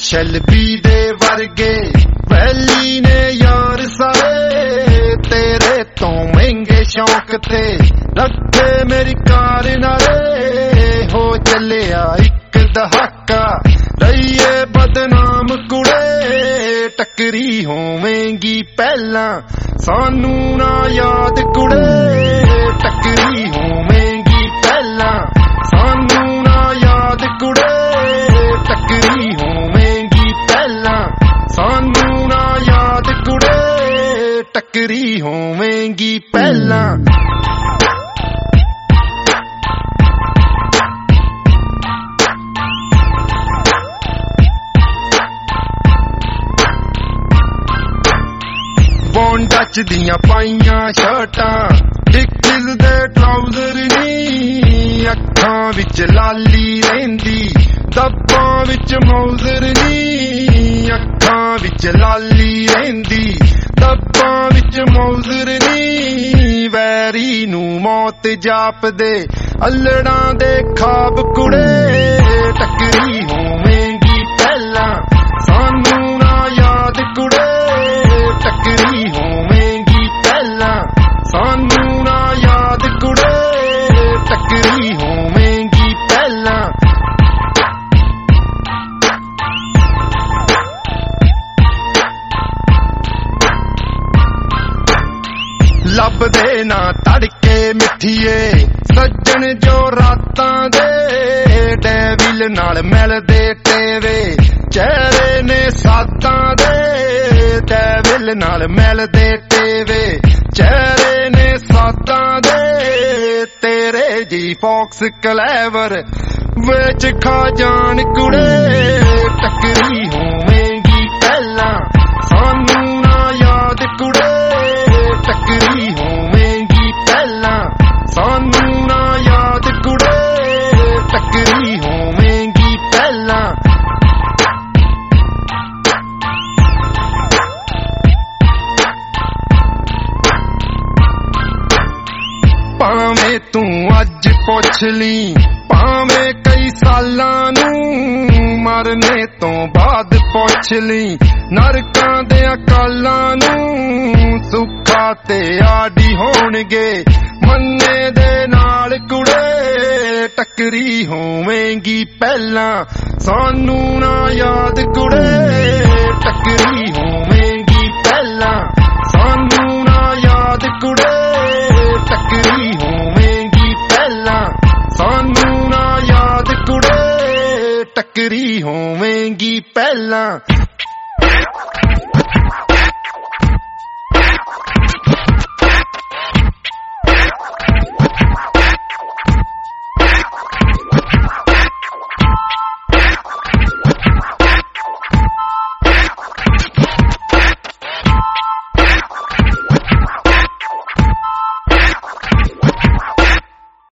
Shelby ਦੇ ਵਰਗੇ ਵੈਲੀ ਨੇ ਯਾਰ ਸਾਰੇ ਤੇਰੇ ਤੋਂ ਮਹਿੰਗੇ ਸ਼ੌਕ ਤੇ ਰੱਖੇ ਮੇਰੀ ਕਾਰ ਨਾਲੇ ਹੋ ਚੱਲਿਆ ਇੱਕ ਦਹਾਕਾ ਰਹੀਏ ਬਦਨਾਮ ਕੁੜੇ ਟੱਕਰੀ ਹੋਵੇਂਗੀ ਪਹਿਲਾਂ ਸਾਨੂੰ ਨਾ ਯਾਦ ਕੁੜੇ ਟੱਕਰੀ ਹੋਵੇਂਗੀ ਪਹਿਲਾਂ ਸਾਨੂੰ ਨਾ ਯਾਦ ਕੁੜੇ ਟੱਕਰੀ ਹੋਵੇਂਗੀ ਪਹਿਲਾਂ ਸਾਨੂੰ ਨਾ ਯਾਦ ਕੁੜੇ ਟੱਕਰੀ ਹੋਵੇਂਗੀ ਪਹਿਲਾਂ ਬੌਂਡਚ ਦੀਆਂ ਪਾਈਆਂ ਸ਼ਰਟਾਂ ਡਿਕਸ ਦੇ ਟਰਾਊਜ਼ਰ ਨੀ ਅੱਖਾਂ ਵਿੱਚ ਲਾਲੀ ਰਹਿੰਦੀ ਦੱਬਾਂ ਵਿੱਚ ਮੌਜ਼ਰ ਨੀ ਅੱਖਾਂ ਵਿੱਚ ਲਾਲੀ ਰਹਿੰਦੀ ਦੱਬਾਂ ਵਿੱਚ ਮੌਜ਼ਰ ਨੀ ਵੈਰੀ ਨੂੰ ਮੌਤ ਜਾਪਦੇ ਅਲੜਾਂ ਦੇ ਖਾਬ ਕੁੜੇ ਟੱਕਰੀ ਹੋਵੇਂਗੀ ਪਹਿਲਾਂ ਸਾਨੂੰ ਨਾ ਯਾਦ ਕੁੜੇ ਟੱਕਰੀ ਹੋਵੇਂਗੀ ਪਹਿਲਾਂ ਸਾਨੂੰ ਨਾ ਯਾਦ ਕੁੜੇ ਟੱਕਰੀ ਹੋਵੇਂਗੀ ਪਹਿਲਾਂ ਲੱਭਦੇ ਨਾ ਤੜਕੇ ਮਿੱਠੀਏ ਸੱਜਣ ਜੋ ਰਾਤਾਂ ਦੇ ਡੈਵਿਲ ਨਾਲ ਮਿਲਦੇ ਟੇਵੇ ਚਿਹਰੇ ਨੇ ਸਾਤਾਂ ਦੇ ਡੈਵਿਲ ਨਾਲ ਮਿਲਦੇ ਟੇਵੇ ਚਿਹਰੇ ਨੇ ਸਾਤਾਂ ਦੇ ਤੇਰੇ ਜੀ ਫੌਕਸ ਕਲੈਵਰ ਵਿੱਚ ਖਾ ਜਾਣ ਕੁੜੇ ਟੱਕਰੀ ਹੋਵੇਂਗੀ ਪਹਿਲਾਂ ਸਾਨੂੰ ਨਾ ਯਾਦ ਕੁੜੇ ਟੱਕਰੀ ਹੋਵੇਂਗੀ ਪਹਿਲਾਂ ਸਾਨੂੰ ਨਾ ਯਾਦ ਕੁੜੇ ਟੱਕਰੀ ਹੋਵੇਂਗੀ ਪਹਿਲਾਂ ਭਾਵੇਂ ਤੂੰ ਅੱਜ ਪੁੱਛ ਲਈ ਭਾਵੇਂ ਕਈ ਸਾਲਾਂ ਨੂੰ ਮਰਨੇ ਤੋਂ ਬਾਅਦ ਪੁੱਛ ਲਈ ਨਰਕਾਂ ਦੇ ਅਕਾਲਾਂ ਨੂੰ ਸੁੱਖਾ ਤੇ ਆਡੀ ਹੋਣਗੇ ਮੰਨੇ ਦੇ ਨਾਲ ਕੁੜੇ ਟੱਕਰੀ ਹੋਵੇਂਗੀ ਪਹਿਲਾਂ ਸਾਨੂੰ ਨਾ ਯਾਦ ਕੁੜੇ ਟੱਕਰੀ ਹੋਵੇਂਗੀ ਪਹਿਲਾਂ ਸਾਨੂੰ ਨਾ ਯਾਦ ਕੁੜੇ ਟੱਕਰੀ ਹੋਵੇਂਗੀ ਪਹਿਲਾਂ ਸਾਨੂੰ ਨਾ ਯਾਦ ਕੁੜੇ ਟੱਕਰੀ ਹੋਵੇਂਗੀ ਪਹਿਲਾਂ